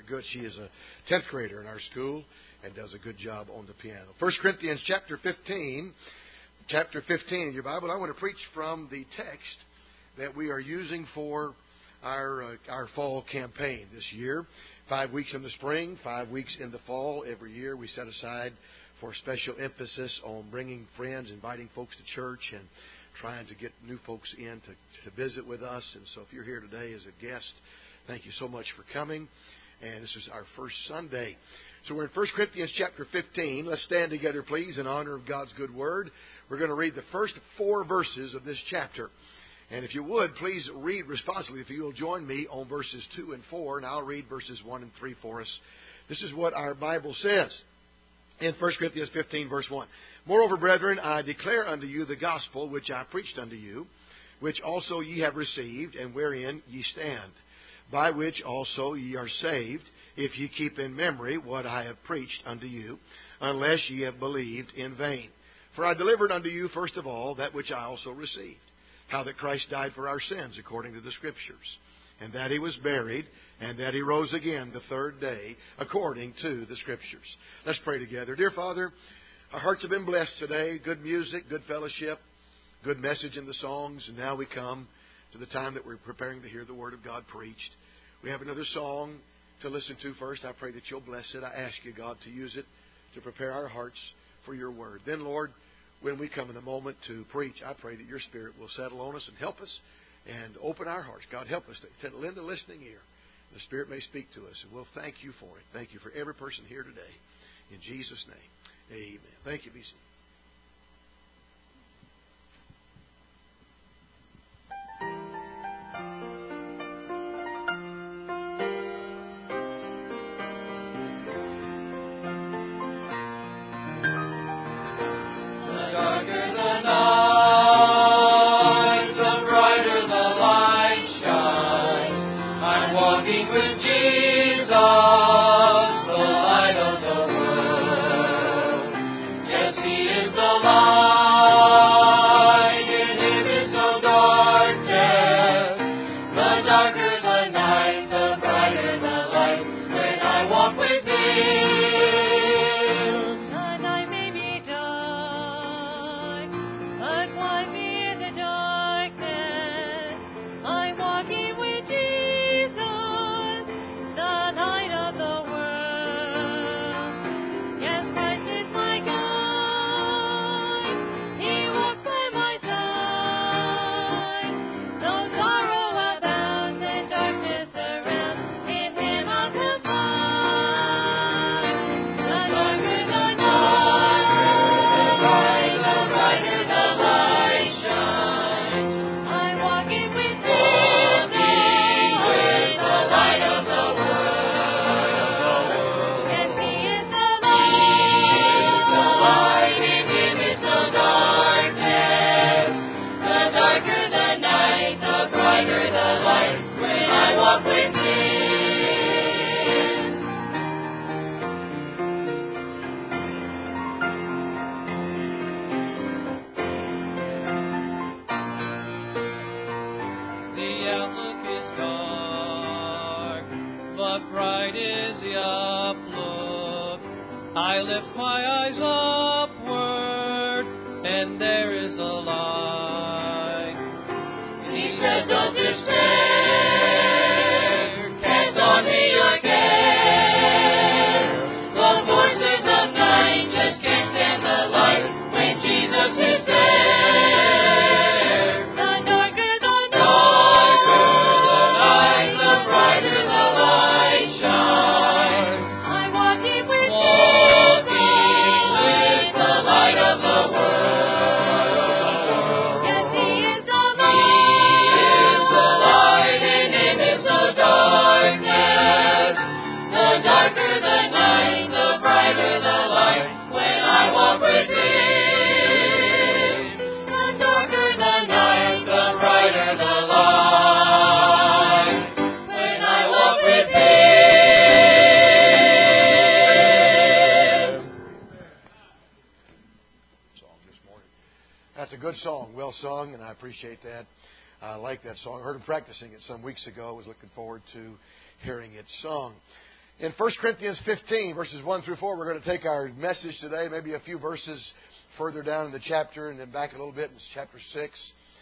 good. She is a 10th grader in our school and does a good job on the piano. 1 Corinthians chapter 15 in your Bible. I want to preach from the text that we are using for our fall campaign this year. 5 weeks in the spring, 5 weeks in the fall. Every year we set aside for special emphasis on bringing friends, inviting folks to church, and trying to get new folks in to visit with us. And so if you're here today as a guest, thank you so much for coming. And this is our first Sunday. So we're in 1 Corinthians chapter 15. Let's stand together, please, in honor of God's good word. We're going to read the first 4 verses of this chapter. And if you would, please read responsibly. If you will join me on verses 2 and 4, and I'll read verses 1 and 3 for us. This is what our Bible says in 1 Corinthians 15, verse 1. Moreover, brethren, I declare unto you the gospel which I preached unto you, which also ye have received, and wherein ye stand, by which also ye are saved, if ye keep in memory what I have preached unto you, unless ye have believed in vain. For I delivered unto you first of all that which I also received, how that Christ died for our sins according to the Scriptures, and that He was buried, and that He rose again the third day according to the Scriptures. Let's pray together. Dear Father, our hearts have been blessed today. Good music, good fellowship, good message in the songs, and now we come to the time that we're preparing to hear the Word of God preached. We have another song to listen to first. I pray that you'll bless it. I ask you, God, to use it to prepare our hearts for your Word. Then, Lord, when we come in a moment to preach, I pray that your Spirit will settle on us and help us and open our hearts. God, help us to lend a listening ear. The Spirit may speak to us, and we'll thank you for it. Thank you for every person here today. In Jesus' name, amen. Thank you, BC. Song, well sung, and I appreciate that. I like that song. I heard him practicing it some weeks ago. I was looking forward to hearing it sung. In 1 Corinthians 15, verses 1 through 4, we're going to take our message today, maybe a few verses further down in the chapter and then back a little bit in chapter 6.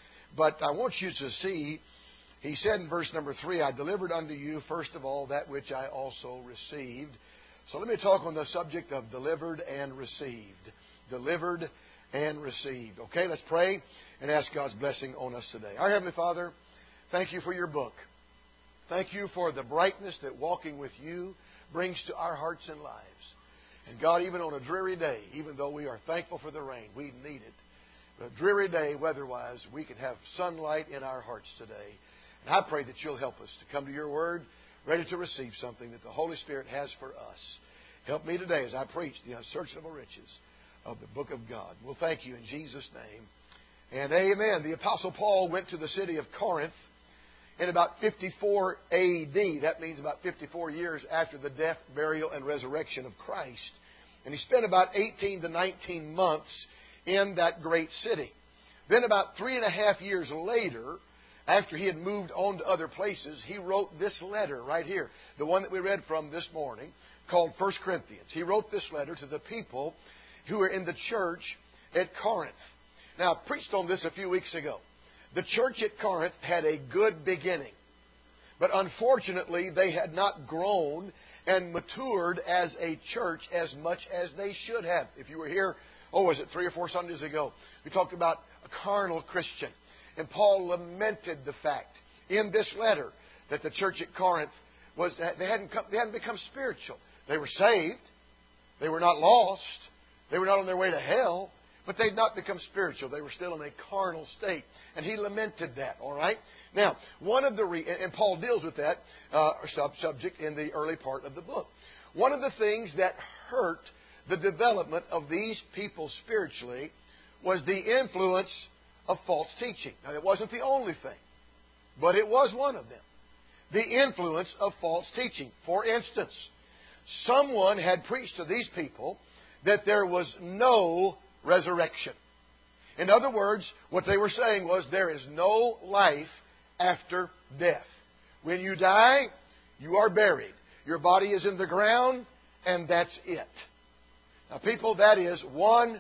But I want you to see, he said in verse number 3, I delivered unto you first of all that which I also received. So let me talk on the subject of delivered and received. Delivered and received. Okay, let's pray and ask God's blessing on us today. Our Heavenly Father, thank you for your book. Thank you for the brightness that walking with you brings to our hearts and lives. And God, even on a dreary day, even though we are thankful for the rain, we need it. But a dreary day, weather-wise, we can have sunlight in our hearts today. And I pray that you'll help us to come to your word, ready to receive something that the Holy Spirit has for us. Help me today as I preach the unsearchable riches of the book of God. We'll thank you in Jesus' name. And amen. The Apostle Paul went to the city of Corinth in about 54 A.D. That means about 54 years after the death, burial, and resurrection of Christ. And he spent about 18 to 19 months in that great city. Then about 3.5 years later, after he had moved on to other places, he wrote this letter right here, the one that we read from this morning, called 1 Corinthians. He wrote this letter to the people who were in the church at Corinth. Now, I preached on this a few weeks ago. The church at Corinth had a good beginning, but unfortunately they had not grown and matured as a church as much as they should have. If you were here, was it 3 or 4 Sundays ago, we talked about a carnal Christian. And Paul lamented the fact in this letter that the church at Corinth they hadn't become spiritual. They were saved. They were not lost. They were not on their way to hell. But they'd not become spiritual. They were still in a carnal state. And he lamented that, all right? Now, one of the... and Paul deals with that subject in the early part of the book. One of the things that hurt the development of these people spiritually was the influence of false teaching. Now, it wasn't the only thing, but it was one of them. The influence of false teaching. For instance, someone had preached to these people that there was no resurrection. In other words, what they were saying was there is no life after death. When you die, you are buried. Your body is in the ground, and that's it. Now, people, that is 100%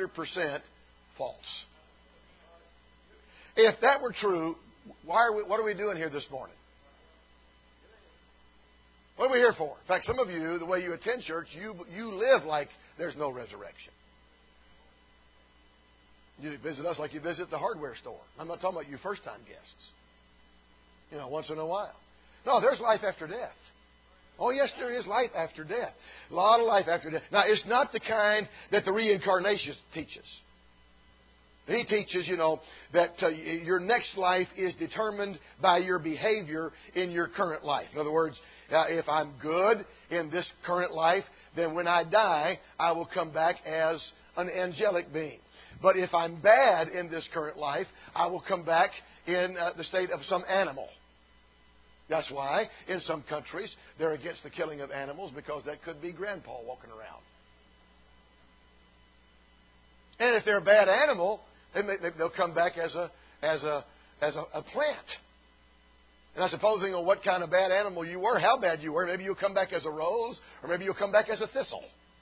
false. If that were true, what are we doing here this morning? What are we here for? In fact, some of you, the way you attend church, you live like there's no resurrection. You visit us like you visit the hardware store. I'm not talking about you first-time guests. Once in a while. No, there's life after death. Oh, yes, there is life after death. A lot of life after death. Now, it's not the kind that the reincarnation teaches. He teaches, that your next life is determined by your behavior in your current life. In other words, if I'm good in this current life, then when I die, I will come back as an angelic being. But if I'm bad in this current life, I will come back in the state of some animal. That's why in some countries they're against the killing of animals, because that could be Grandpa walking around. And if they're a bad animal, they'll come back as a plant. And I suppose, what kind of bad animal you were, how bad you were. Maybe you'll come back as a rose, or maybe you'll come back as a thistle.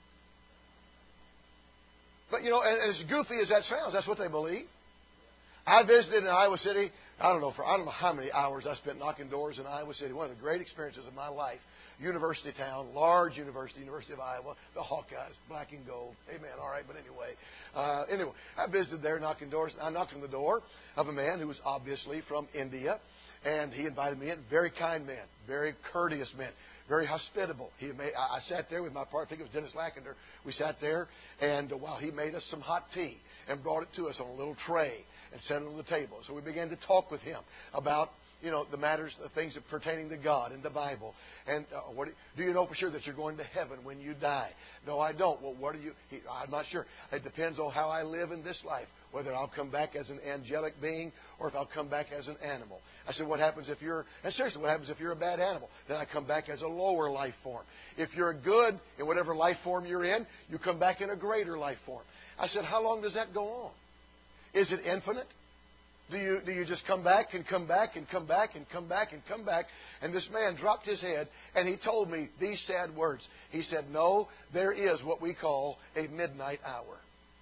But, and as goofy as that sounds, that's what they believe. I visited in Iowa City. I don't know how many hours I spent knocking doors in Iowa City. One of the great experiences of my life. University town, large university, University of Iowa, the Hawkeyes, black and gold. Amen. All right, but anyway, I visited there knocking doors. I knocked on the door of a man who was obviously from India, and he invited me in. Very kind man, very courteous man, very hospitable. I sat there with my partner. I think it was Dennis Lackender. We sat there, and while he made us some hot tea and brought it to us on a little tray and set it on the table. So we began to talk with him about the matters, the things that pertaining to God and the Bible. And do you know for sure that you're going to heaven when you die? No, I don't. Well, I'm not sure. It depends on how I live in this life, whether I'll come back as an angelic being or if I'll come back as an animal. I said, what happens if you're a bad animal? Then I come back as a lower life form. If you're good in whatever life form you're in, you come back in a greater life form. I said, how long does that go on? Is it infinite? Do you just come back and come back and come back and come back and come back? And this man dropped his head and he told me these sad words. He said, no, there is what we call a midnight hour.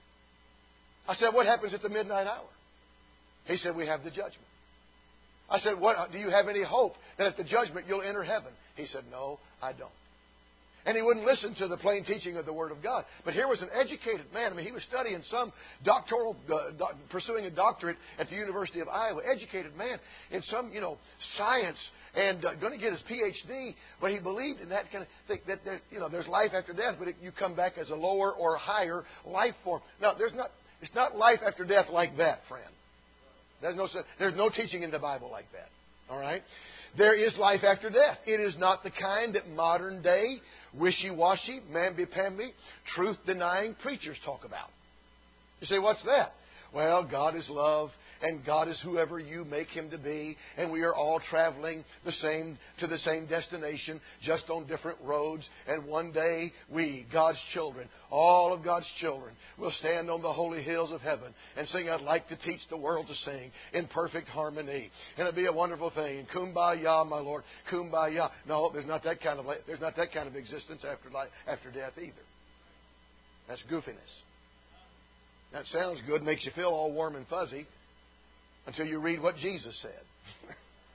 I said, what happens at the midnight hour? He said, we have the judgment. I said, what? Do you have any hope that at the judgment you'll enter heaven? He said, no, I don't. And he wouldn't listen to the plain teaching of the Word of God. But here was an educated man. I mean, he was studying some doctoral, pursuing a doctorate at the University of Iowa. Educated man in some, science and going to get his PhD. But he believed in that kind of thing, that there's life after death, but you come back as a lower or higher life form. Now, it's not life after death like that, friend. There's no teaching in the Bible like that. All right? There is life after death. It is not the kind that modern day, wishy-washy, mamby-pamby, truth-denying preachers talk about. You say, what's that? Well, God is love, and God is whoever you make Him to be, and we are all traveling to the same destination, just on different roads, and one day we, God's children, all of God's children, will stand on the holy hills of heaven and sing, I'd like to teach the world to sing in perfect harmony. And it'll be a wonderful thing. And kumbaya, my Lord, kumbaya. No, there's not that kind of existence after death either. That's goofiness. That sounds good, makes you feel all warm and fuzzy, until you read what Jesus said.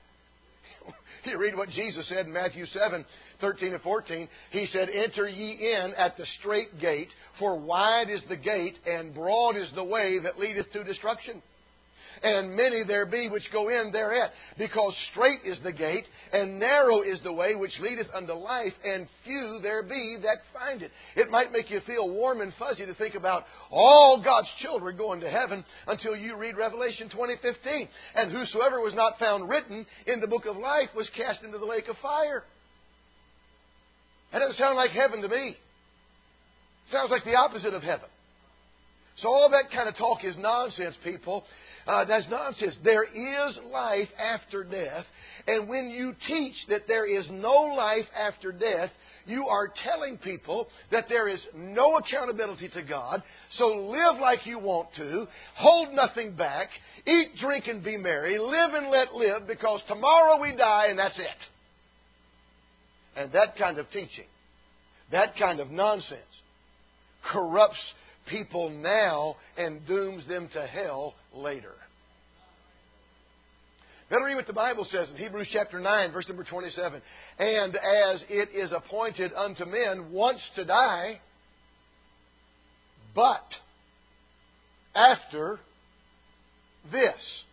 You read what Jesus said in Matthew 7:13 and 14. He said, enter ye in at the strait gate, for wide is the gate, and broad is the way that leadeth to destruction. And many there be which go in thereat, because strait is the gate, and narrow is the way which leadeth unto life, and few there be that find it. It might make you feel warm and fuzzy to think about all God's children going to heaven until you read Revelation 20:15. And whosoever was not found written in the book of life was cast into the lake of fire. That doesn't sound like heaven to me. It sounds like the opposite of heaven. So all that kind of talk is nonsense, people. That's nonsense. There is life after death. And when you teach that there is no life after death, you are telling people that there is no accountability to God. So live like you want to. Hold nothing back. Eat, drink, and be merry. Live and let live, because tomorrow we die and that's it. And that kind of teaching, that kind of nonsense, corrupts people now and dooms them to hell later. Better read what the Bible says in Hebrews chapter 9, verse number 27. And as it is appointed unto men once to die, but after this.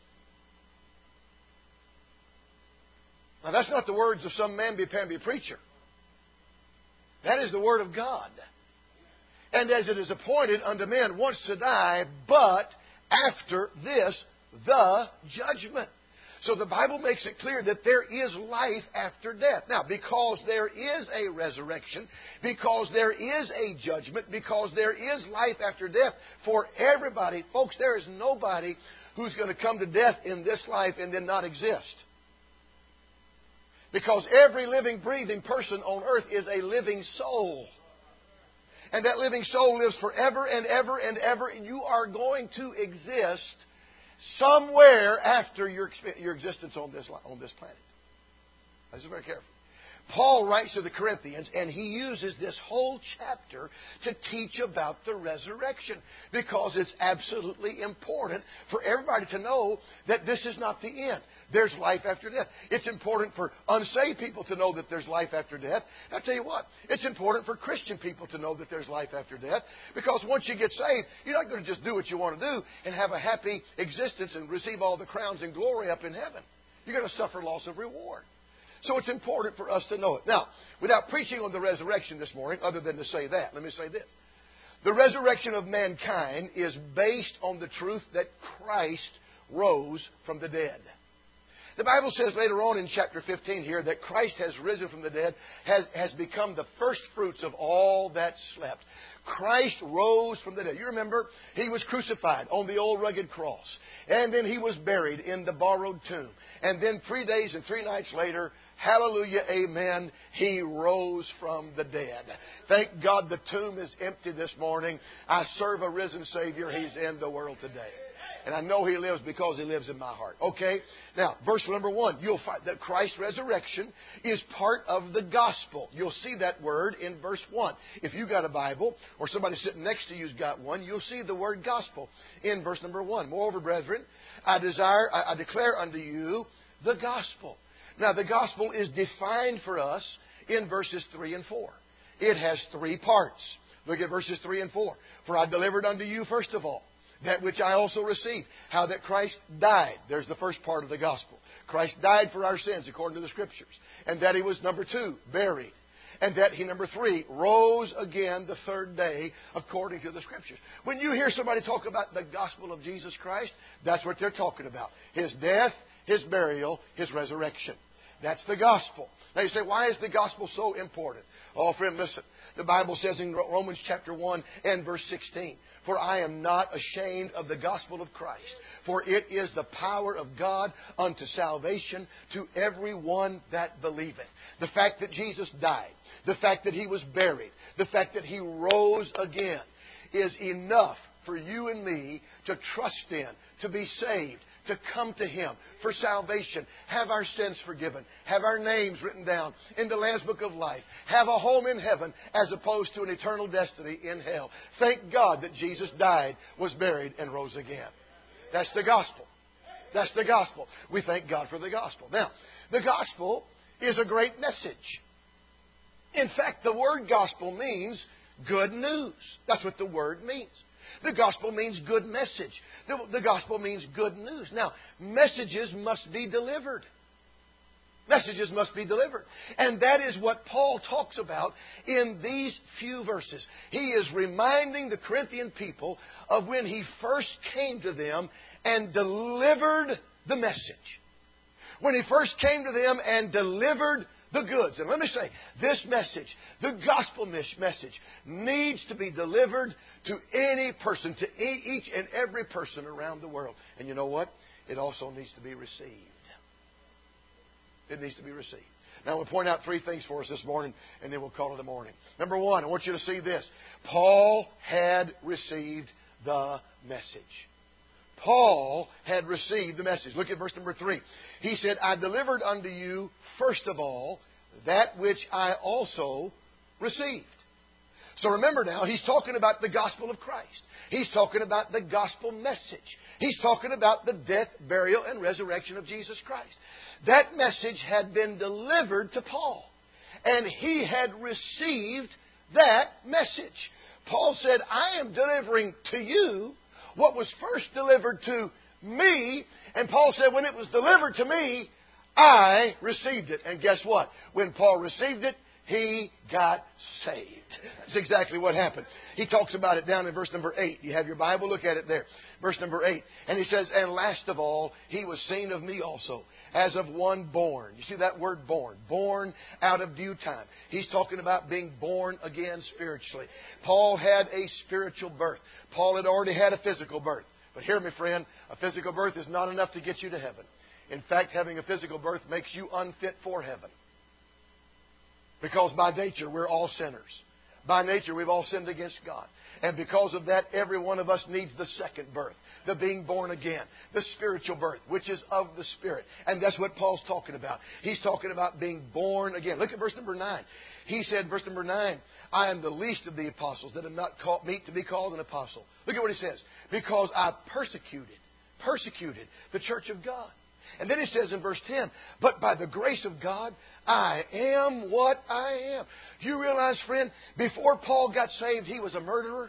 Now that's not the words of some mamby-pamby preacher. That is the Word of God. And as it is appointed unto men once to die, but after this, the judgment. So the Bible makes it clear that there is life after death. Now, because there is a resurrection, because there is a judgment, because there is life after death for everybody, folks, there is nobody who's going to come to death in this life and then not exist. Because every living, breathing person on earth is a living soul. And that living soul lives forever and ever and ever. And you are going to exist somewhere after your existence on this planet. Listen very carefully. Paul writes to the Corinthians, and he uses this whole chapter to teach about the resurrection, because it's absolutely important for everybody to know that this is not the end. There's life after death. It's important for unsaved people to know that there's life after death. I'll tell you what, it's important for Christian people to know that there's life after death, because once you get saved, you're not going to just do what you want to do and have a happy existence and receive all the crowns and glory up in heaven. You're going to suffer loss of reward. So it's important for us to know it. Now, without preaching on the resurrection this morning, other than to say that, let me say this. The resurrection of mankind is based on the truth that Christ rose from the dead. The Bible says later on in chapter 15 here that Christ has risen from the dead, has become the first fruits of all that slept. Christ rose from the dead. You remember, He was crucified on the old rugged cross. And then He was buried in the borrowed tomb. And then 3 days and 3 nights later, hallelujah, amen, He rose from the dead. Thank God the tomb is empty this morning. I serve a risen Savior. He's in the world today. And I know He lives because He lives in my heart. Okay? Now, verse number 1, you'll find that Christ's resurrection is part of the gospel. You'll see that word in verse 1. If you got a Bible, or somebody sitting next to you's got one, you'll see the word gospel in verse number 1. Moreover, brethren, I declare unto you the gospel. Now, the gospel is defined for us in verses 3 and 4. It has 3 parts. Look at verses 3 and 4. For I delivered unto you, first of all, that which I also received, how that Christ died. There's the first part of the gospel. Christ died for our sins according to the Scriptures. And that He was, number 2, buried. And that He, number 3, rose again the third day according to the Scriptures. When you hear somebody talk about the gospel of Jesus Christ, that's what they're talking about. His death, His burial, His resurrection. That's the gospel. Now you say, why is the gospel so important? Oh, friend, listen. The Bible says in Romans chapter 1 and verse 16, for I am not ashamed of the gospel of Christ, for it is the power of God unto salvation to every one that believeth. The fact that Jesus died, the fact that He was buried, the fact that He rose again is enough for you and me to trust in, to be saved, to come to Him for salvation, have our sins forgiven, have our names written down in the Lamb's Book of Life, have a home in heaven as opposed to an eternal destiny in hell. Thank God that Jesus died, was buried, and rose again. That's the gospel. That's the gospel. We thank God for the gospel. Now, the gospel is a great message. In fact, the word gospel means good news. That's what the word means. The gospel means good message. The gospel means good news. Now, messages must be delivered. Messages must be delivered. And that is what Paul talks about in these few verses. He is reminding the Corinthian people of when he first came to them and delivered the message. When he first came to them and delivered the goods. And let me say, this message, the gospel message, needs to be delivered to any person, to each and every person around the world. And you know what? It also needs to be received. It needs to be received. Now, I'm going to point out 3 things for us this morning, and then we'll call it a morning. Number 1, I want you to see this. Paul had received the message. Paul had received the message. Look at verse number 3. He said, I delivered unto you, first of all, that which I also received. So remember now, he's talking about the gospel of Christ. He's talking about the gospel message. He's talking about the death, burial, and resurrection of Jesus Christ. That message had been delivered to Paul, and he had received that message. Paul said, I am delivering to you what was first delivered to me. And Paul said, when it was delivered to me, I received it. And guess what? When Paul received it, he got saved. That's exactly what happened. He talks about it down in verse number 8. You have your Bible? Look at it there. Verse number 8. And he says, and last of all, he was seen of me also, as of one born. You see that word born? Born out of due time. He's talking about being born again spiritually. Paul had a spiritual birth. Paul had already had a physical birth. But hear me, friend, a physical birth is not enough to get you to heaven. In fact, having a physical birth makes you unfit for heaven. Because by nature, we're all sinners. By nature, we've all sinned against God. And because of that, every one of us needs the second birth, the being born again, the spiritual birth, which is of the Spirit. And that's what Paul's talking about. He's talking about being born again. Look at verse number 9. He said, verse number 9, I am the least of the apostles that am not meet to be called an apostle. Look at what he says. Because I persecuted the church of God. And then he says in verse 10, but by the grace of God, I am what I am. Do you realize, friend, before Paul got saved, he was a murderer?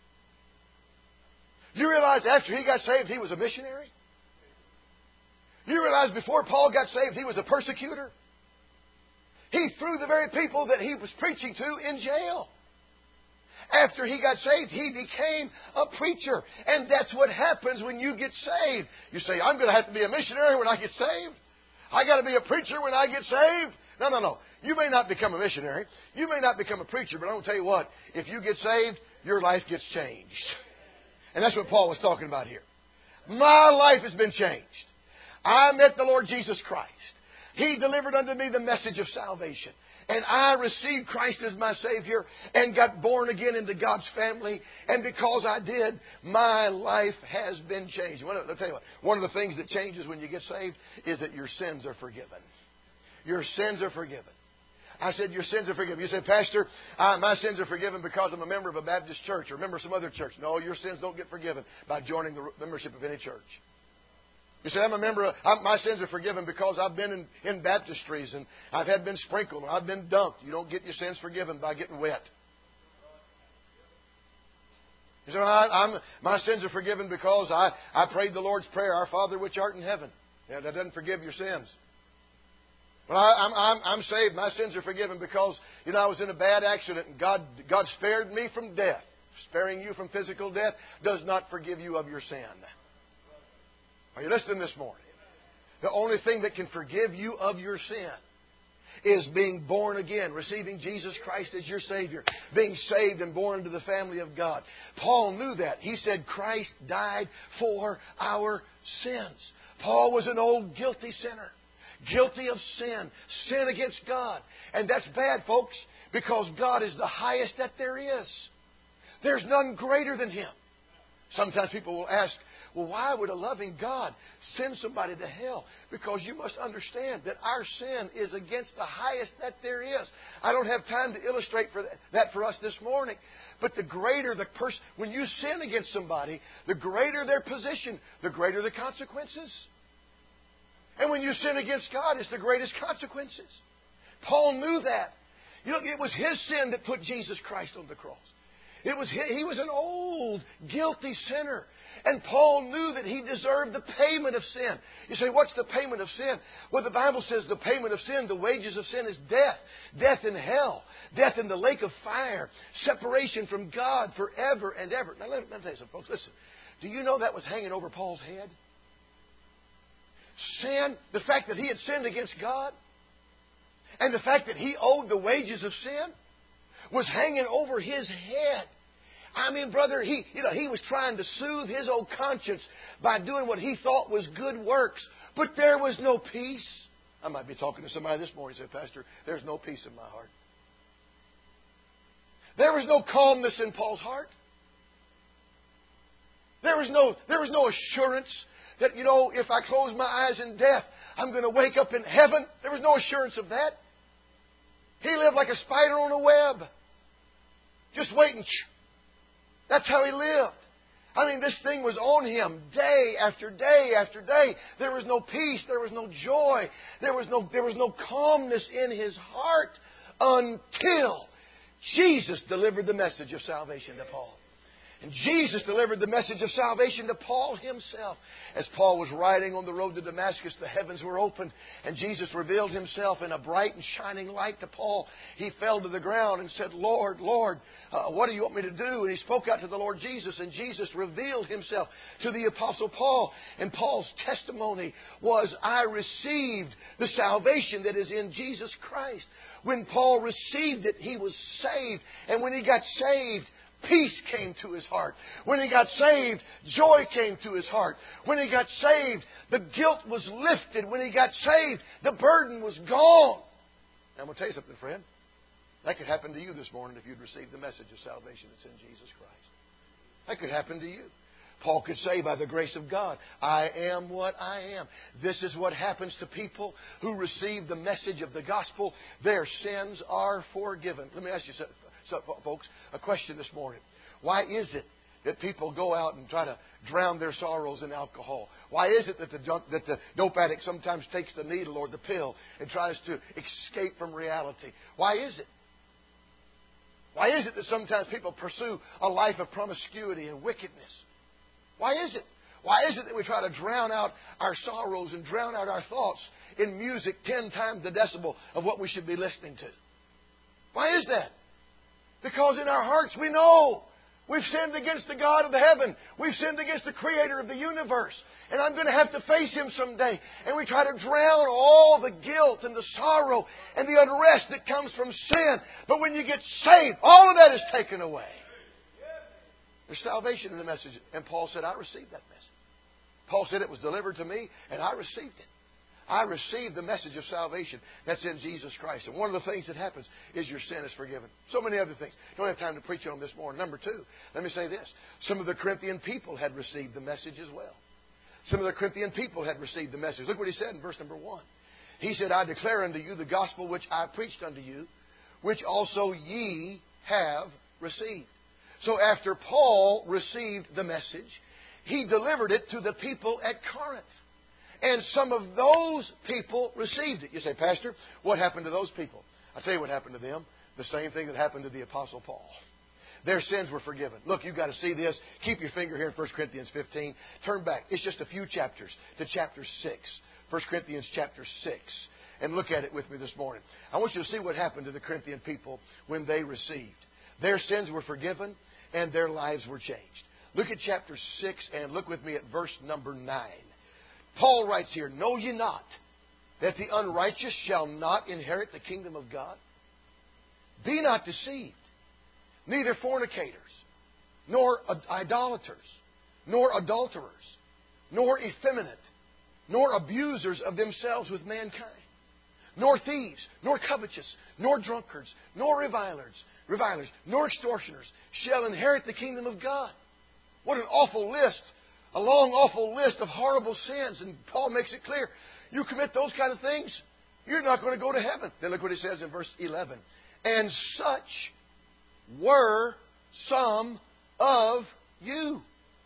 Do you realize after he got saved, he was a missionary? Do you realize before Paul got saved, he was a persecutor? He threw the very people that he was preaching to in jail. After he got saved, he became a preacher. And that's what happens when you get saved. You say, I'm going to have to be a missionary when I get saved. I got to be a preacher when I get saved. No. You may not become a missionary. You may not become a preacher. But I'm going to tell you what. If you get saved, your life gets changed. And that's what Paul was talking about here. My life has been changed. I met the Lord Jesus Christ. He delivered unto me the message of salvation. and I received Christ as my Savior and got born again into God's family, and because I did, my life has been changed. I'll tell you what, one of the things that changes when you get saved is that your sins are forgiven. Your sins are forgiven. I said, your sins are forgiven. You said, Pastor, my sins are forgiven because I'm a member of a Baptist church or a member of some other church. No, your sins don't get forgiven by joining the membership of any church. You say, my sins are forgiven because I've been in baptistries and I've been sprinkled, I've been dunked. You don't get your sins forgiven by getting wet. You say, my sins are forgiven because I prayed the Lord's Prayer, Our Father which art in heaven. Yeah, that doesn't forgive your sins. Well, I'm saved. My sins are forgiven because, I was in a bad accident and God spared me from death. Sparing you from physical death does not forgive you of your sin. Are you listening this morning? The only thing that can forgive you of your sin is being born again, receiving Jesus Christ as your Savior, being saved and born into the family of God. Paul knew that. He said Christ died for our sins. Paul was an old guilty sinner, guilty of sin against God. And that's bad, folks, because God is the highest that there is. There's none greater than Him. Sometimes people will ask, well, why would a loving God send somebody to hell? Because you must understand that our sin is against the highest that there is. I don't have time to illustrate that for us this morning. But the greater the person, when you sin against somebody, the greater their position, the greater the consequences. And when you sin against God, it's the greatest consequences. Paul knew that. It was his sin that put Jesus Christ on the cross. He was an old, guilty sinner. And Paul knew that he deserved the payment of sin. You say, what's the payment of sin? Well, the Bible says the payment of sin, the wages of sin is death. Death in hell. Death in the lake of fire. Separation from God forever and ever. Now, let me tell you something, folks. Listen. Do you know that was hanging over Paul's head? Sin, the fact that he had sinned against God, and the fact that he owed the wages of sin, was hanging over his head. I mean, brother, he was trying to soothe his old conscience by doing what he thought was good works. But there was no peace. I might be talking to somebody this morning and say, Pastor, there's no peace in my heart. There was no calmness in Paul's heart. There was no assurance that, if I close my eyes in death, I'm going to wake up in heaven. There was no assurance of that. He lived like a spider on a web. Just waiting. That's how he lived. I mean, this thing was on him day after day after day. There was no peace. There was no joy. There was no calmness in his heart until Jesus delivered the message of salvation to Paul. And Jesus delivered the message of salvation to Paul himself. As Paul was riding on the road to Damascus, the heavens were opened, and Jesus revealed Himself in a bright and shining light to Paul. He fell to the ground and said, Lord, Lord, what do you want me to do? And he spoke out to the Lord Jesus, and Jesus revealed Himself to the Apostle Paul. And Paul's testimony was, I received the salvation that is in Jesus Christ. When Paul received it, he was saved. And when he got saved, peace came to his heart. When he got saved, joy came to his heart. When he got saved, the guilt was lifted. When he got saved, the burden was gone. Now, I'm going to tell you something, friend. That could happen to you this morning if you'd received the message of salvation that's in Jesus Christ. That could happen to you. Paul could say, by the grace of God, I am what I am. This is what happens to people who receive the message of the gospel. Their sins are forgiven. Let me ask you something. So, folks, a question this morning. Why is it that people go out and try to drown their sorrows in alcohol? Why is it that the dope addict sometimes takes the needle or the pill and tries to escape from reality? Why is it? Why is it that sometimes people pursue a life of promiscuity and wickedness? Why is it? Why is it that we try to drown out our sorrows and drown out our thoughts in music 10 times the decibel of what we should be listening to? Why is that? Because in our hearts we know we've sinned against the God of heaven. We've sinned against the Creator of the universe. And I'm going to have to face Him someday. And we try to drown all the guilt and the sorrow and the unrest that comes from sin. But when you get saved, all of that is taken away. There's salvation in the message. And Paul said, I received that message. Paul said it was delivered to me and I received it. I received the message of salvation that's in Jesus Christ. And one of the things that happens is your sin is forgiven. So many other things. Don't have time to preach on this morning. Number two, let me say this. Some of the Corinthian people had received the message as well. Some of the Corinthian people had received the message. Look what he said in verse number 1. He said, I declare unto you the gospel which I preached unto you, which also ye have received. So after Paul received the message, he delivered it to the people at Corinth. And some of those people received it. You say, Pastor, what happened to those people? I'll tell you what happened to them. The same thing that happened to the Apostle Paul. Their sins were forgiven. Look, you've got to see this. Keep your finger here in 1 Corinthians 15. Turn back. It's just a few chapters to chapter 6. 1 Corinthians chapter 6. And look at it with me this morning. I want you to see what happened to the Corinthian people when they received. Their sins were forgiven and their lives were changed. Look at chapter 6 and look with me at verse number 9. Paul writes here, Know ye not that the unrighteous shall not inherit the kingdom of God? Be not deceived, neither fornicators, nor idolaters, nor adulterers, nor effeminate, nor abusers of themselves with mankind, nor thieves, nor covetous, nor drunkards, nor revilers, nor extortioners shall inherit the kingdom of God. What an awful list. A long, awful list of horrible sins. And Paul makes it clear. You commit those kind of things, you're not going to go to heaven. Then look what he says in verse 11. And such were some of you.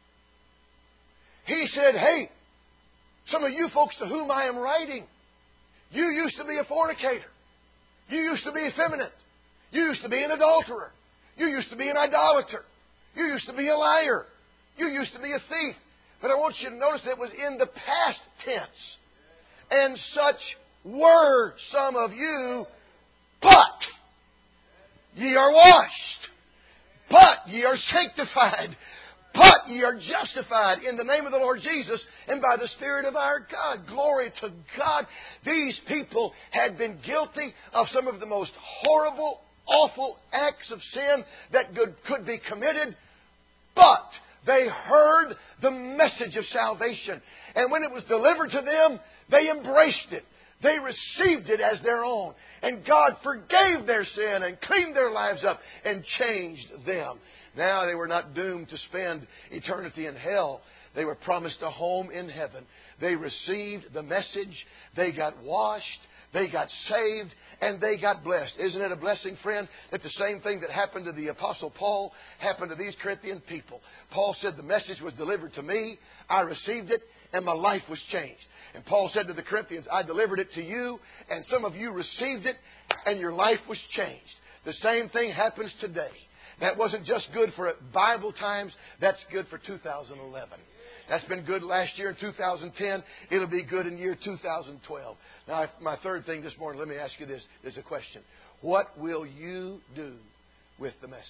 He said, hey, some of you folks to whom I am writing, you used to be a fornicator. You used to be effeminate. You used to be an adulterer. You used to be an idolater. You used to be a liar. You used to be a thief. But I want you to notice it was in the past tense. And such were some of you, but ye are washed, but ye are sanctified, but ye are justified in the name of the Lord Jesus and by the Spirit of our God. Glory to God. These people had been guilty of some of the most horrible, awful acts of sin that could be committed, but they heard the message of salvation. And when it was delivered to them, they embraced it. They received it as their own. And God forgave their sin and cleaned their lives up and changed them. Now they were not doomed to spend eternity in hell. They were promised a home in heaven. They received the message. They got washed. They got saved, and they got blessed. Isn't it a blessing, friend, that the same thing that happened to the Apostle Paul happened to these Corinthian people? Paul said the message was delivered to me, I received it, and my life was changed. And Paul said to the Corinthians, I delivered it to you, and some of you received it, and your life was changed. The same thing happens today. That wasn't just good for Bible times, that's good for 2011. That's been good last year in 2010. It'll be good in year 2012. Now, my third thing this morning, let me ask you this. There's a question. What will you do with the message?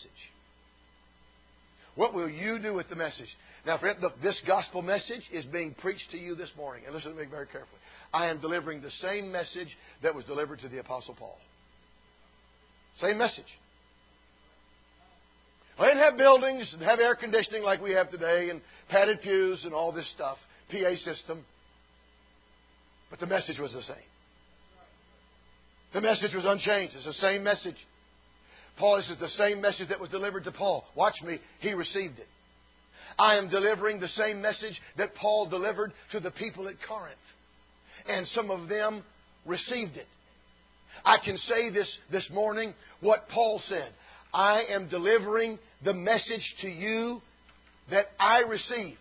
What will you do with the message? Now, friend, look, this gospel message is being preached to you this morning. And listen to me very carefully. I am delivering the same message that was delivered to the Apostle Paul. Same message. I didn't have buildings and have air conditioning like we have today and padded pews and all this stuff, PA system. But the message was the same. The message was unchanged. It's the same message. Paul, this is the same message that was delivered to Paul. Watch me. He received it. I am delivering the same message that Paul delivered to the people at Corinth. And some of them received it. I can say this morning what Paul said. I am delivering the message to you that I received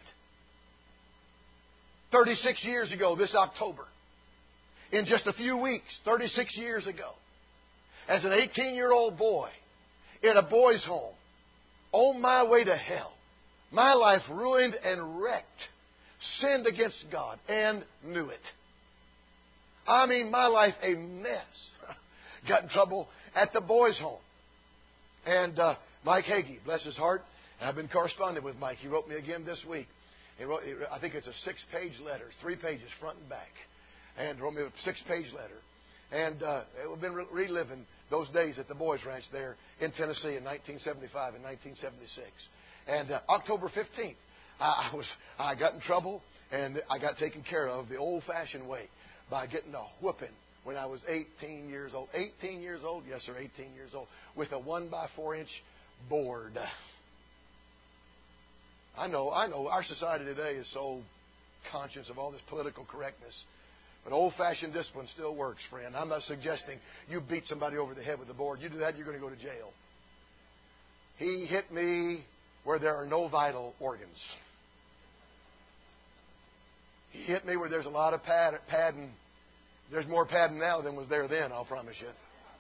36 years ago this October. In just a few weeks, 36 years ago. As an 18-year-old boy in a boys' home, on my way to hell. My life ruined and wrecked. Sinned against God and knew it. I mean, my life a mess. Got in trouble at the boys' home. And Mike Hagee, bless his heart, and I've been corresponding with Mike. He wrote me again this week. He wrote, I think it's a 6-page letter, 3 pages front and back, and wrote me a 6-page letter. And we've been reliving those days at the Boys Ranch there in Tennessee in 1975 and 1976. And October 15th, I got in trouble and I got taken care of the old-fashioned way. by getting a whooping when I was 18 years old. 18 years old? Yes, sir, 18 years old. With a 1x4-inch board. I know. Our society today is so conscious of all this political correctness. But old-fashioned discipline still works, friend. I'm not suggesting you beat somebody over the head with a board. You do that, you're going to go to jail. He hit me where there are no vital organs. He hit me where there's a lot of padding. There's more padding now than was there then, I'll promise you.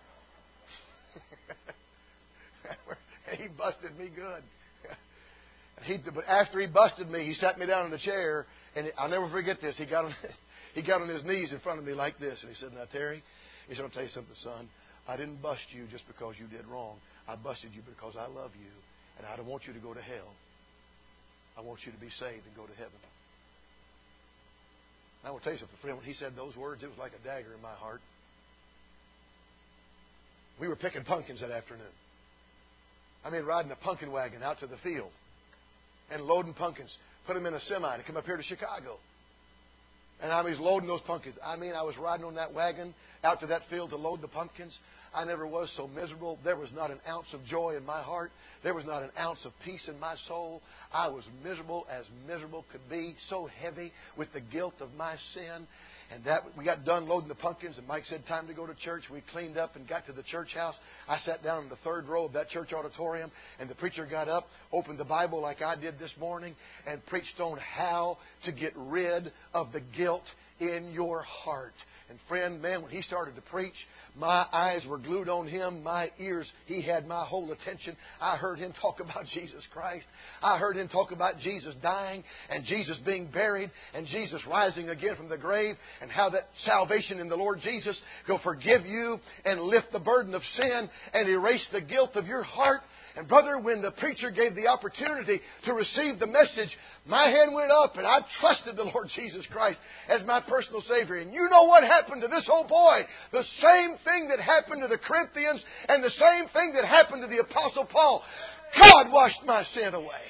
He busted me good. But after he busted me, he sat me down in the chair, and I'll never forget this. He got on his knees in front of me like this, and he said, "Now, Terry," he said, "I'll tell you something, son. I didn't bust you just because you did wrong. I busted you because I love you, and I don't want you to go to hell. I want you to be saved and go to heaven." I will tell you something, friend. When he said those words, it was like a dagger in my heart. We were picking pumpkins that afternoon. I mean, riding a pumpkin wagon out to the field and loading pumpkins, put them in a semi to come up here to Chicago. And I was loading those pumpkins. I mean, I was riding on that wagon out to that field to load the pumpkins. I never was so miserable. There was not an ounce of joy in my heart. There was not an ounce of peace in my soul. I was miserable as miserable could be, so heavy with the guilt of my sin. And that we got done loading the pumpkins, and Mike said, "Time to go to church." We cleaned up and got to the church house. I sat down in the third row of that church auditorium, and the preacher got up, opened the Bible like I did this morning, and preached on how to get rid of the guilt in your heart. And friend, man, when he started to preach, my eyes were glued on him, my ears, he had my whole attention. I heard him talk about Jesus Christ. I heard him talk about Jesus dying and Jesus being buried and Jesus rising again from the grave, and how that salvation in the Lord Jesus will forgive you and lift the burden of sin and erase the guilt of your heart. And brother, when the preacher gave the opportunity to receive the message, my hand went up and I trusted the Lord Jesus Christ as my personal Savior. And you know what happened to this old boy? The same thing that happened to the Corinthians and the same thing that happened to the Apostle Paul. God washed my sin away.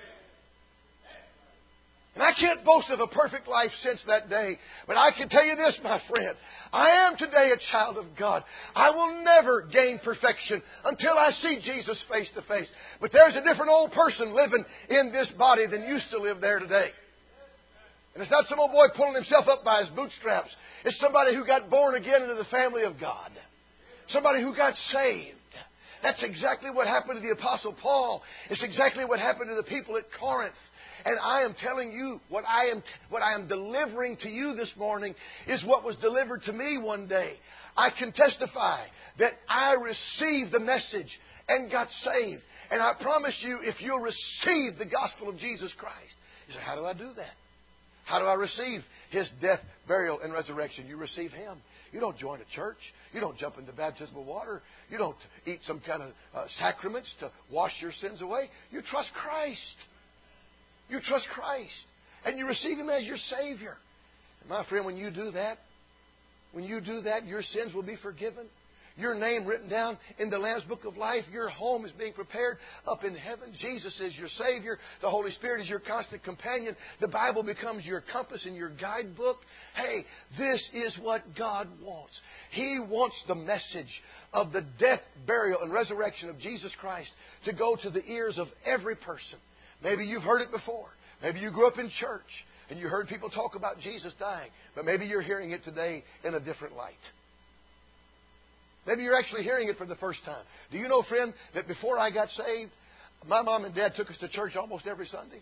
And I can't boast of a perfect life since that day. But I can tell you this, my friend. I am today a child of God. I will never gain perfection until I see Jesus face to face. But there's a different old person living in this body than used to live there today. And it's not some old boy pulling himself up by his bootstraps. It's somebody who got born again into the family of God. Somebody who got saved. That's exactly what happened to the Apostle Paul. It's exactly what happened to the people at Corinth. And I am telling you, what I am delivering to you this morning is what was delivered to me one day. I can testify that I received the message and got saved. And I promise you, if you'll receive the gospel of Jesus Christ, you say, how do I do that? How do I receive His death, burial, and resurrection? You receive Him. You don't join a church. You don't jump into baptismal water. You don't eat some kind of sacraments to wash your sins away. You trust Christ. You trust Christ. And you receive Him as your Savior. And my friend, when you do that, your sins will be forgiven. Your name written down in the Lamb's Book of Life. Your home is being prepared up in heaven. Jesus is your Savior. The Holy Spirit is your constant companion. The Bible becomes your compass and your guidebook. Hey, this is what God wants. He wants the message of the death, burial, and resurrection of Jesus Christ to go to the ears of every person. Maybe you've heard it before. Maybe you grew up in church and you heard people talk about Jesus dying. But maybe you're hearing it today in a different light. Maybe you're actually hearing it for the first time. Do you know, friend, that before I got saved, my mom and dad took us to church almost every Sunday?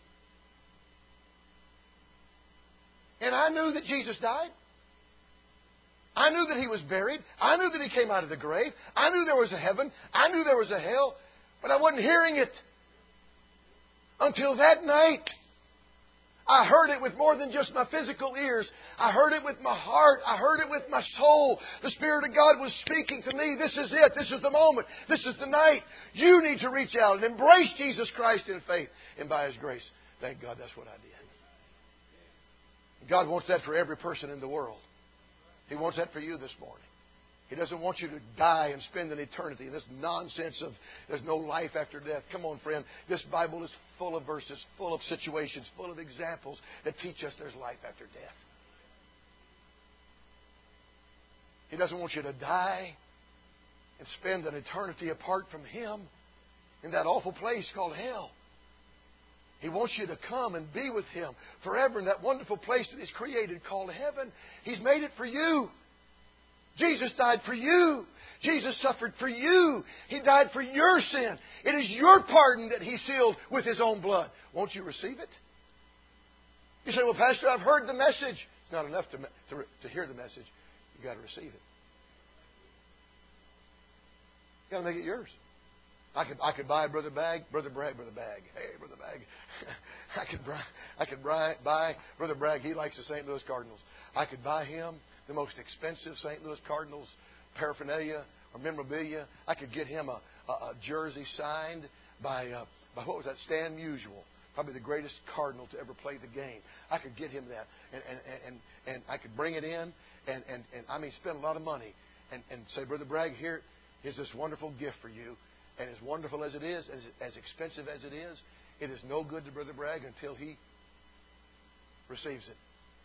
And I knew that Jesus died. I knew that He was buried. I knew that He came out of the grave. I knew there was a heaven. I knew there was a hell. But I wasn't hearing it. Until that night, I heard it with more than just my physical ears. I heard it with my heart. I heard it with my soul. The Spirit of God was speaking to me. This is it. This is the moment. This is the night. You need to reach out and embrace Jesus Christ in faith and by His grace. Thank God that's what I did. God wants that for every person in the world. He wants that for you this morning. He doesn't want you to die and spend an eternity. This nonsense of there's no life after death. Come on, friend. This Bible is full of verses, full of situations, full of examples that teach us there's life after death. He doesn't want you to die and spend an eternity apart from Him in that awful place called hell. He wants you to come and be with Him forever in that wonderful place that He's created called heaven. He's made it for you. Jesus died for you. Jesus suffered for you. He died for your sin. It is your pardon that He sealed with His own blood. Won't you receive it? You say, well, Pastor, I've heard the message. It's not enough to hear the message. You've got to receive it. You've got to make it yours. I could buy Brother Bragg. Hey, Brother Bragg. I could buy Brother Bragg. He likes the St. Louis Cardinals. I could buy him the most expensive St. Louis Cardinals paraphernalia or memorabilia. I could get him a jersey signed by what was that? Stan Musial, probably the greatest Cardinal to ever play the game. I could get him that, and I could bring it in, and I mean spend a lot of money, and say, Brother Bragg, here is this wonderful gift for you. And as wonderful as it is, as expensive as it is no good to Brother Bragg until he receives it.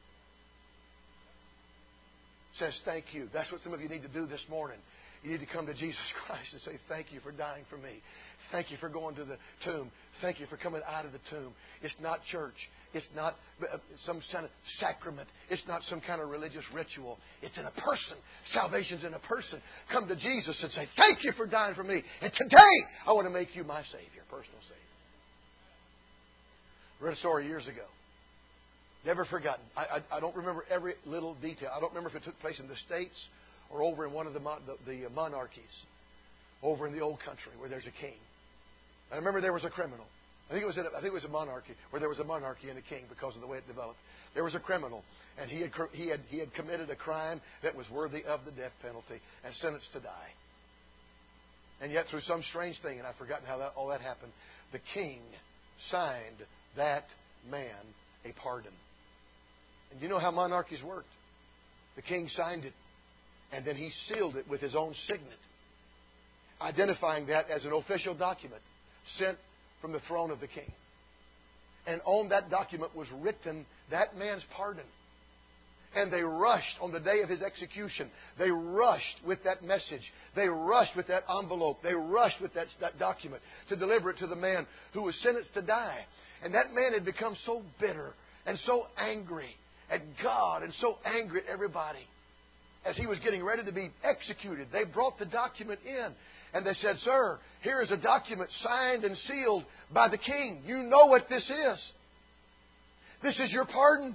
Says thank you. That's what some of you need to do this morning. You need to come to Jesus Christ and say, thank you for dying for me. Thank you for going to the tomb. Thank you for coming out of the tomb. It's not church. It's not some kind of sacrament. It's not some kind of religious ritual. It's in a person. Salvation's in a person. Come to Jesus and say, thank you for dying for me. And today, I want to make you my Savior, personal Savior. I read a story years ago. Never forgotten. I don't remember every little detail. I don't remember if it took place in the States or over in one of the monarchies, over in the old country where there's a king. I remember there was a criminal. I think it was a monarchy where there was a monarchy and a king because of the way it developed. There was a criminal, and he had committed a crime that was worthy of the death penalty and sentenced to die. And yet, through some strange thing, and I've forgotten how all that happened, the king signed that man a pardon. And you know how monarchies worked? The king signed it, and then he sealed it with his own signet, identifying that as an official document sent from the throne of the king. And on that document was written that man's pardon. And they rushed on the day of his execution. They rushed with that message. They rushed with that envelope. They rushed with that document to deliver it to the man who was sentenced to die. And that man had become so bitter and so angry at God and so angry at everybody. As he was getting ready to be executed, they brought the document in. And they said, sir, here is a document signed and sealed by the king. You know what this is. This is your pardon.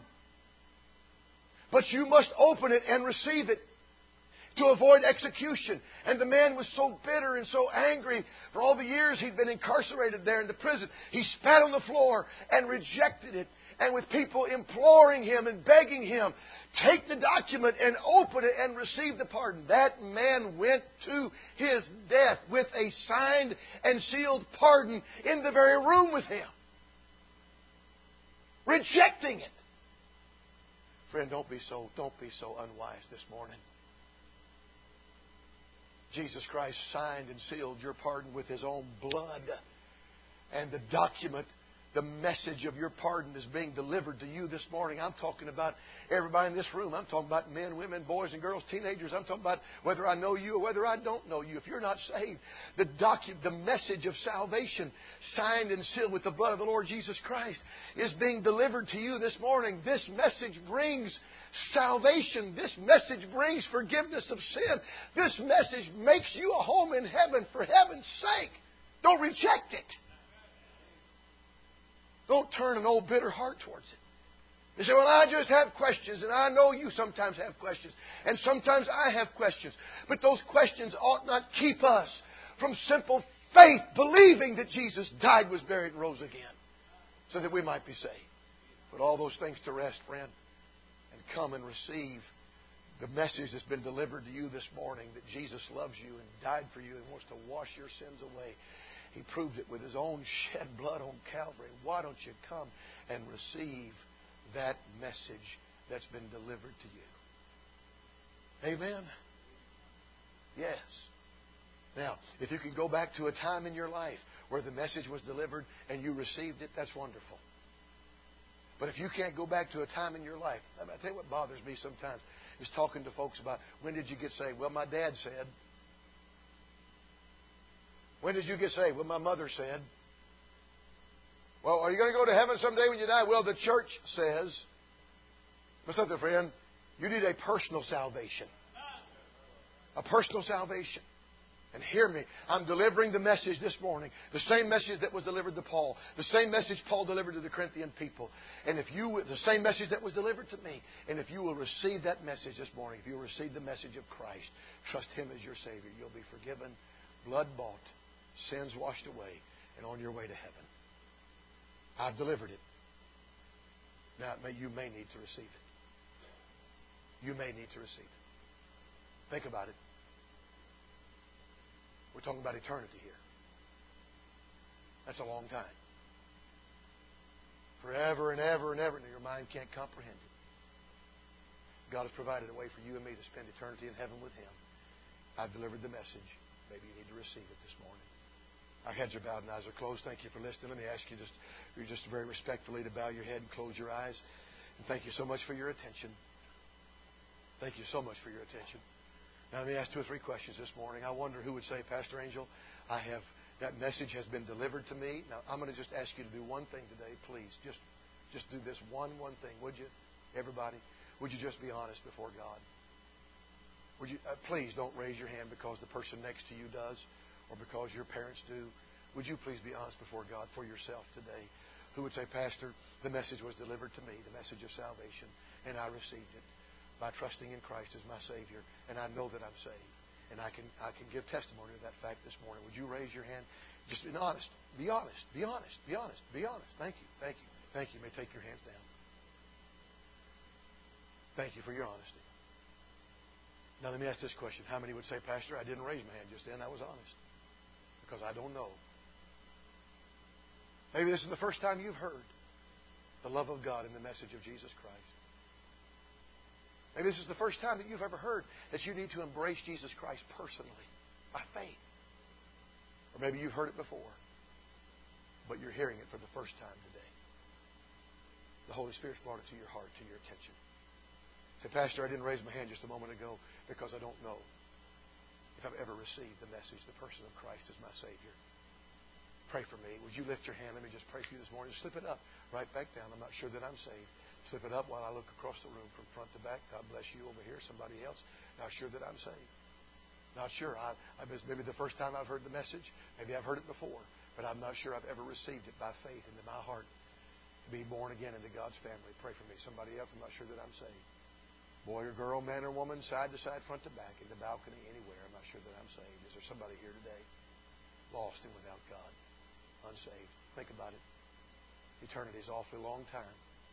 But you must open it and receive it to avoid execution. And the man was so bitter and so angry for all the years he'd been incarcerated there in the prison. He spat on the floor and rejected it. And with people imploring him and begging him, take the document and open it and receive the pardon. That man went to his death with a signed and sealed pardon in the very room with him. Rejecting it. Friend, don't be so unwise this morning. Jesus Christ signed and sealed your pardon with His own blood. And the document, the message of your pardon is being delivered to you this morning. I'm talking about everybody in this room. I'm talking about men, women, boys and girls, teenagers. I'm talking about whether I know you or whether I don't know you. If you're not saved, the message of salvation signed and sealed with the blood of the Lord Jesus Christ is being delivered to you this morning. This message brings salvation. This message brings forgiveness of sin. This message makes you a home in heaven for heaven's sake. Don't reject it. Don't turn an old bitter heart towards it. You say, well, I just have questions, and I know you sometimes have questions, and sometimes I have questions. But those questions ought not keep us from simple faith, believing that Jesus died, was buried, and rose again, so that we might be saved. Put all those things to rest, friend, and come and receive the message that's been delivered to you this morning, that Jesus loves you and died for you and wants to wash your sins away. He proved it with His own shed blood on Calvary. Why don't you come and receive that message that's been delivered to you? Amen? Yes. Now, if you can go back to a time in your life where the message was delivered and you received it, that's wonderful. But if you can't go back to a time in your life, I tell you what bothers me sometimes is talking to folks about, when did you get saved? Well, my dad said. When did you get saved? Well, my mother said. Well, are you going to go to heaven someday when you die? Well, the church says. But something, friend, you need a personal salvation. A personal salvation. And hear me, I'm delivering the message this morning. The same message that was delivered to Paul. The same message Paul delivered to the Corinthian people. And if you, the same message that was delivered to me. And if you will receive that message this morning, if you will receive the message of Christ, trust Him as your Savior, you'll be forgiven, blood bought, sins washed away, and on your way to heaven. I've delivered it. Now, you may need to receive it. You may need to receive it. Think about it. We're talking about eternity here. That's a long time. Forever and ever and ever, and your mind can't comprehend it. God has provided a way for you and me to spend eternity in heaven with Him. I've delivered the message. Maybe you need to receive it this morning. Our heads are bowed and eyes are closed. Thank you for listening. Let me ask you just very respectfully to bow your head and close your eyes. And thank you so much for your attention. Thank you so much for your attention. Now, let me ask 2 or 3 questions this morning. I wonder who would say, Pastor Angel, that message has been delivered to me. Now, I'm going to just ask you to do one thing today, please. Just do this one thing, would you? Everybody, would you just be honest before God? Would you? Please don't raise your hand because the person next to you does or because your parents do. Would you please be honest before God for yourself today? Who would say, Pastor, the message was delivered to me, the message of salvation, and I received it by trusting in Christ as my Savior, and I know that I'm saved. And I can give testimony to that fact this morning. Would you raise your hand? Just be honest. Be honest. Be honest. Be honest. Be honest. Thank you. Thank you. Thank you. You may take your hands down. Thank you for your honesty. Now let me ask this question. How many would say, Pastor, I didn't raise my hand just then. I was honest. Because I don't know. Maybe this is the first time you've heard the love of God in the message of Jesus Christ. Maybe this is the first time that you've ever heard that you need to embrace Jesus Christ personally, by faith. Or maybe you've heard it before, but you're hearing it for the first time today. The Holy Spirit's brought it to your heart, to your attention. Say, Pastor, I didn't raise my hand just a moment ago because I don't know if I've ever received the message, the person of Christ as my Savior. Pray for me. Would you lift your hand? Let me just pray for you this morning. Just slip it up, right back down. I'm not sure that I'm saved. Slip it up while I look across the room from front to back. God bless you over here. Somebody else. Not sure that I'm saved. Not sure. Maybe the first time I've heard the message. Maybe I've heard it before. But I'm not sure I've ever received it by faith into my heart. To be born again into God's family. Pray for me. Somebody else. I'm not sure that I'm saved. Boy or girl, man or woman, side to side, front to back, in the balcony, anywhere. I'm not sure that I'm saved. Is there somebody here today lost and without God? Unsaved. Think about it. Eternity is an awfully long time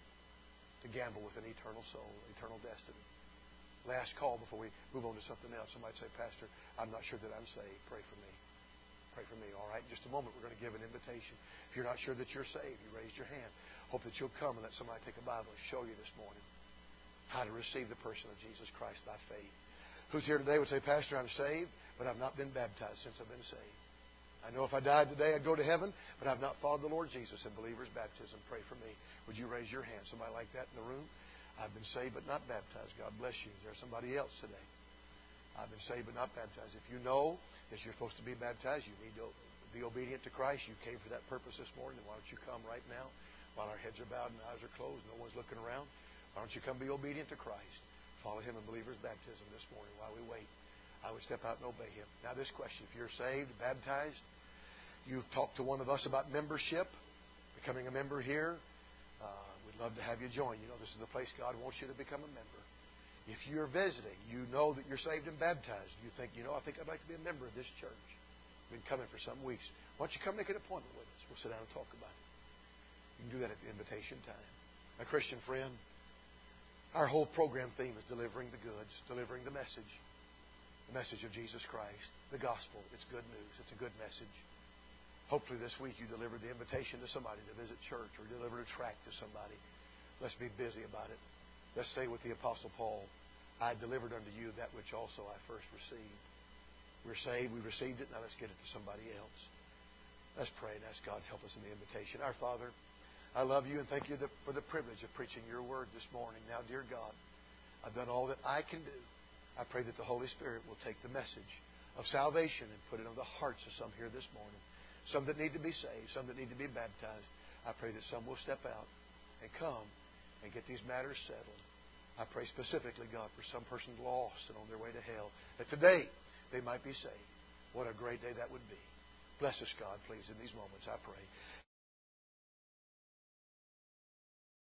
to gamble with an eternal soul, eternal destiny. Last call before we move on to something else. Somebody say, Pastor, I'm not sure that I'm saved. Pray for me. Pray for me. All right, in just a moment we're going to give an invitation. If you're not sure that you're saved, you raised your hand. Hope that you'll come and let somebody take a Bible and show you this morning how to receive the person of Jesus Christ by faith. Who's here today would say, Pastor, I'm saved, but I've not been baptized since I've been saved. I know if I died today, I'd go to heaven, but I've not followed the Lord Jesus in believer's baptism. Pray for me. Would you raise your hand? Somebody like that in the room? I've been saved but not baptized. God bless you. Is there somebody else today? I've been saved but not baptized. If you know that you're supposed to be baptized, you need to be obedient to Christ. You came for that purpose this morning. Why don't you come right now while our heads are bowed and eyes are closed, no one's looking around? Why don't you come be obedient to Christ? Follow Him in believer's baptism this morning while we wait. I would step out and obey Him. Now this question, if you're saved, baptized, you've talked to one of us about membership, becoming a member here. We'd love to have you join. You know, this is the place God wants you to become a member. If you're visiting, you know that you're saved and baptized. You think, I think I'd like to be a member of this church. We've been coming for some weeks. Why don't you come make an appointment with us? We'll sit down and talk about it. You can do that at the invitation time. My Christian friend, our whole program theme is delivering the goods, delivering the message of Jesus Christ, the gospel. It's good news. It's a good message. Hopefully this week you delivered the invitation to somebody to visit church or delivered a tract to somebody. Let's be busy about it. Let's say with the Apostle Paul, I delivered unto you that which also I first received. We're saved. We received it. Now let's get it to somebody else. Let's pray and ask God to help us in the invitation. Our Father, I love you and thank you for the privilege of preaching your word this morning. Now, dear God, I've done all that I can do. I pray that the Holy Spirit will take the message of salvation and put it on the hearts of some here this morning. Some that need to be saved, some that need to be baptized. I pray that some will step out and come and get these matters settled. I pray specifically, God, for some person lost and on their way to hell, that today they might be saved. What a great day that would be. Bless us, God, please, in these moments, I pray.